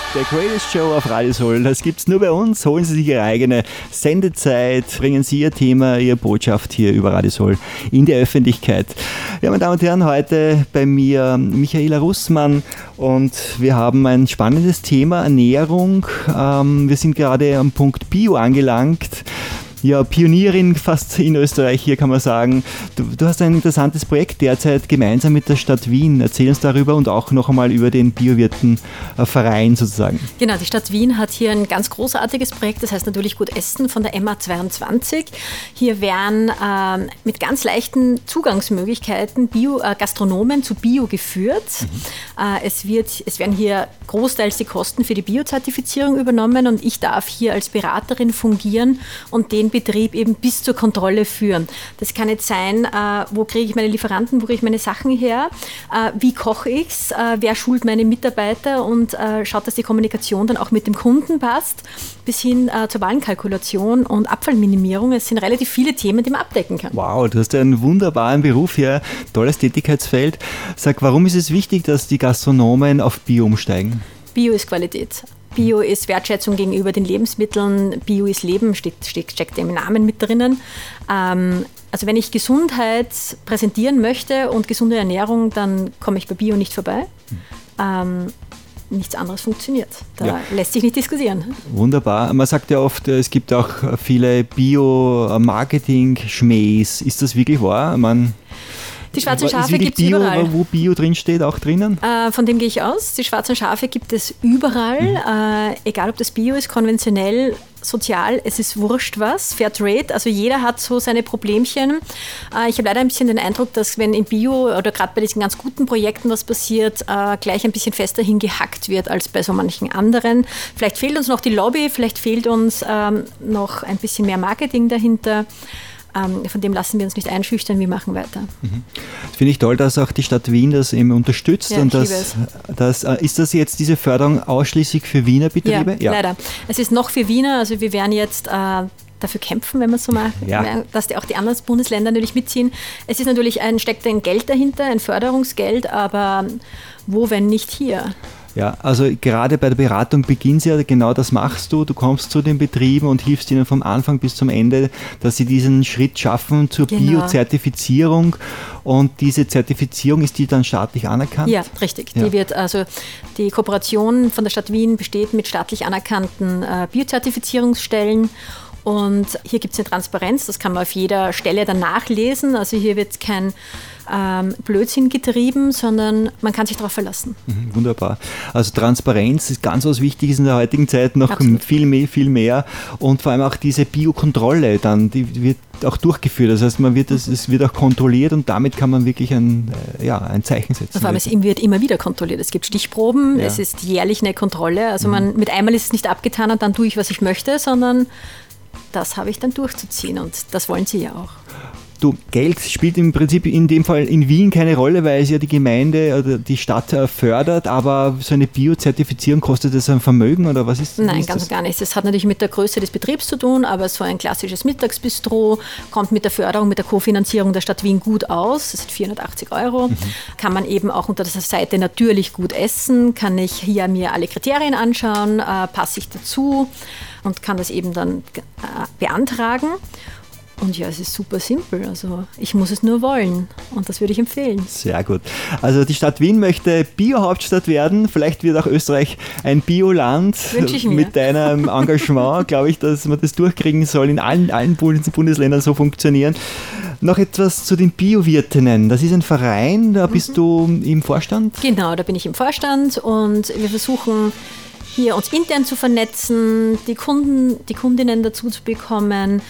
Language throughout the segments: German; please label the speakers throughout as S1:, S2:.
S1: Der Greatest Show auf Radio Soll, das gibt's nur bei uns. Holen Sie sich Ihre eigene Sendezeit, bringen Sie Ihr Thema, Ihre Botschaft hier über Radio Soll in die Öffentlichkeit. Ja, meine Damen und Herren, heute bei mir Michaela Russmann und wir haben ein spannendes Thema, Ernährung. Wir sind gerade am Punkt Bio angelangt. Ja, Pionierin fast in Österreich, hier kann man sagen. Du hast ein interessantes Projekt derzeit gemeinsam mit der Stadt Wien. Erzähl uns darüber und auch noch einmal über den Biowirtenverein sozusagen.
S2: Genau, die Stadt Wien hat hier ein ganz großartiges Projekt, das heißt natürlich Gut Essen von der MA22. Hier werden mit ganz leichten Zugangsmöglichkeiten Gastronomen zu Bio geführt. Es werden hier großteils die Kosten für die Biozertifizierung übernommen und ich darf hier als Beraterin fungieren und den Betrieb eben bis zur Kontrolle führen. Das kann jetzt sein, wo kriege ich meine Lieferanten, wo kriege ich meine Sachen her, wie koche ich es, wer schult meine Mitarbeiter und schaut, dass die Kommunikation dann auch mit dem Kunden passt, bis hin zur Warenkalkulation und Abfallminimierung. Es sind relativ viele Themen, die man abdecken kann.
S1: Wow, du hast einen wunderbaren Beruf hier, tolles Tätigkeitsfeld. Sag, warum ist es wichtig, dass die Gastronomen auf Bio umsteigen?
S2: Bio ist Qualität. Bio ist Wertschätzung gegenüber den Lebensmitteln, Bio ist Leben, steckt im Namen mit drinnen. Also wenn ich Gesundheit präsentieren möchte und gesunde Ernährung, dann komme ich bei Bio nicht vorbei. Nichts anderes funktioniert. Da lässt sich nicht diskutieren.
S1: Wunderbar. Man sagt ja oft, es gibt auch viele Bio-Marketing-Schmähs. Ist das wirklich wahr?
S2: Die schwarzen Schafe gibt es überall.
S1: Wo Bio drinsteht, auch drinnen?
S2: Von dem gehe ich aus. Die schwarzen Schafe gibt es überall. Egal, ob das Bio ist, konventionell, sozial, es ist wurscht was. Fairtrade, also jeder hat so seine Problemchen. Ich habe leider ein bisschen den Eindruck, dass wenn in Bio oder gerade bei diesen ganz guten Projekten was passiert, gleich ein bisschen fester hingehackt wird als bei so manchen anderen. Vielleicht fehlt uns noch die Lobby, vielleicht fehlt uns noch ein bisschen mehr Marketing dahinter. Von dem lassen wir uns nicht einschüchtern, wir machen weiter.
S1: Das finde ich toll, dass auch die Stadt Wien das eben unterstützt.
S2: Ja,
S1: und ist das jetzt diese Förderung ausschließlich für Wiener Betriebe?
S2: Ja, leider. Es ist noch für Wiener, also wir werden jetzt dafür kämpfen, wenn man es so macht, dass auch die anderen Bundesländer natürlich mitziehen. Es ist natürlich steckt ein Geld dahinter, ein Förderungsgeld, aber wo, wenn nicht hier?
S1: Ja, also gerade bei der Beratung beginnt ja, genau das machst du. Du kommst zu den Betrieben und hilfst ihnen vom Anfang bis zum Ende, dass sie diesen Schritt schaffen zur Biozertifizierung. Und diese Zertifizierung, ist die dann staatlich anerkannt?
S2: Ja, richtig. Ja. Die Kooperation von der Stadt Wien besteht mit staatlich anerkannten Biozertifizierungsstellen. Und hier gibt es eine Transparenz, das kann man auf jeder Stelle dann nachlesen. Also hier wird kein Blödsinn getrieben, sondern man kann sich darauf verlassen.
S1: Wunderbar. Also Transparenz ist ganz was Wichtiges in der heutigen Zeit, noch viel mehr. Und vor allem auch diese Biokontrolle, die wird auch durchgeführt. Das heißt, es wird auch kontrolliert und damit kann man wirklich ein Zeichen setzen.
S2: Vor allem, es wird immer wieder kontrolliert. Es gibt Stichproben, es ist jährlich eine Kontrolle. Also mit einmal ist es nicht abgetan und dann tue ich, was ich möchte, sondern das habe ich dann durchzuziehen und das wollen Sie ja auch.
S1: Du, Geld spielt im Prinzip in dem Fall in Wien keine Rolle, weil es ja die Gemeinde oder die Stadt fördert, aber so eine Biozertifizierung, kostet das ein Vermögen oder was ist das?
S2: Nein, ganz und gar nicht. Das hat natürlich mit der Größe des Betriebs zu tun, aber so ein klassisches Mittagsbistro kommt mit der Förderung, mit der Kofinanzierung der Stadt Wien gut aus. Das sind 480 €. Kann man eben auch unter dieser Seite natürlich gut essen, kann ich hier mir alle Kriterien anschauen, passe ich dazu und kann das eben dann beantragen. Und ja, es ist super simpel. Also ich muss es nur wollen und das würde ich empfehlen.
S1: Sehr gut. Also die Stadt Wien möchte Bio-Hauptstadt werden. Vielleicht wird auch Österreich ein Bioland.
S2: Wünsche ich mir.
S1: Mit deinem Engagement glaube ich, dass man das durchkriegen soll, in allen Bundesländern so funktionieren. Noch etwas zu den Biowirtinnen. Das ist ein Verein, da bist du im Vorstand?
S2: Genau, da bin ich im Vorstand und wir versuchen hier uns intern zu vernetzen, die Kundinnen dazu zu bekommen,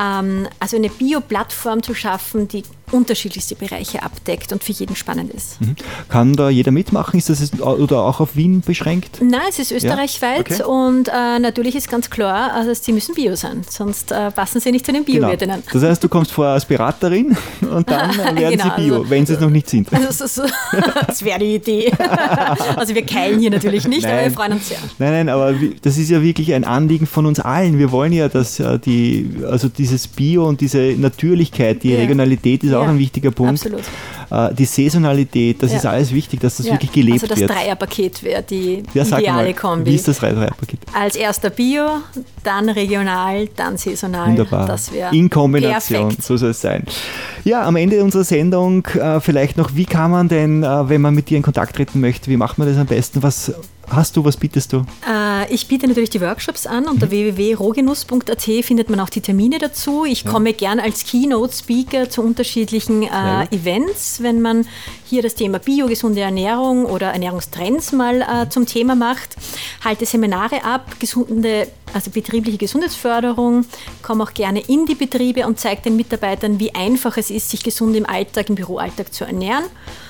S2: also eine Bio-Plattform zu schaffen, die unterschiedlichste Bereiche abdeckt und für jeden spannend ist.
S1: Kann da jeder mitmachen? Ist das oder auch auf Wien beschränkt?
S2: Nein, es ist österreichweit und natürlich ist ganz klar, also sie müssen Bio sein, sonst passen sie nicht zu den Bio-Wirtinnen.
S1: Das heißt, du kommst vorher als Beraterin und dann werden sie Bio, wenn sie es noch nicht sind.
S2: Also das wäre die Idee. Also wir keilen hier natürlich nicht, aber wir freuen uns sehr.
S1: Nein, aber das ist ja wirklich ein Anliegen von uns allen. Wir wollen ja, dass dieses Bio und diese Natürlichkeit, die Regionalität ist auch ein wichtiger Punkt.
S2: Absolut.
S1: Die Saisonalität, das ist alles wichtig, dass das wirklich gelebt wird.
S2: Also das Dreierpaket wäre die ideale Kombi.
S1: Wie ist das Dreierpaket?
S2: Als erster Bio, dann regional, dann saisonal.
S1: Wunderbar.
S2: Das wäre
S1: in Kombination, perfekt. So soll es sein. Ja, am Ende unserer Sendung vielleicht noch, wie kann man denn, wenn man mit dir in Kontakt treten möchte, wie macht man das am besten? Was hast du, was bietest du?
S2: Ich biete natürlich die Workshops an. Unter www.rogenuss.at findet man auch die Termine dazu. Ich komme gern als Keynote-Speaker zu unterschiedlichen Events, wenn man hier das Thema Bio, gesunde Ernährung oder Ernährungstrends mal zum Thema macht. Halte Seminare ab, betriebliche Gesundheitsförderung, komme auch gerne in die Betriebe und zeige den Mitarbeitern, wie einfach es ist, sich gesund im Büroalltag zu ernähren.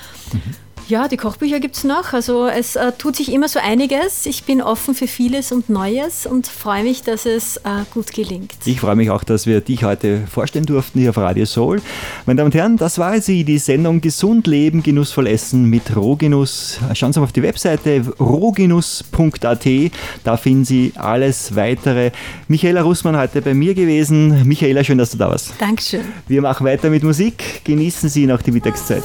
S2: Ja, die Kochbücher gibt es noch. Also es tut sich immer so einiges. Ich bin offen für vieles und Neues und freue mich, dass es gut gelingt. Ich
S1: freue mich auch, dass wir dich heute vorstellen durften hier auf Radio Soul. Meine Damen und Herren, das war sie, die Sendung Gesund leben, genussvoll essen mit Rohgenuss. Schauen Sie mal auf die Webseite rohgenuss.at. Da finden Sie alles Weitere. Michaela Russmann heute bei mir gewesen. Michaela, schön, dass du da warst.
S2: Dankeschön.
S1: Wir machen weiter mit Musik. Genießen Sie noch die Mittagszeit.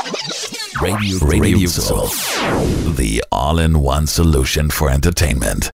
S3: Radio Soul, the all-in-one solution for entertainment.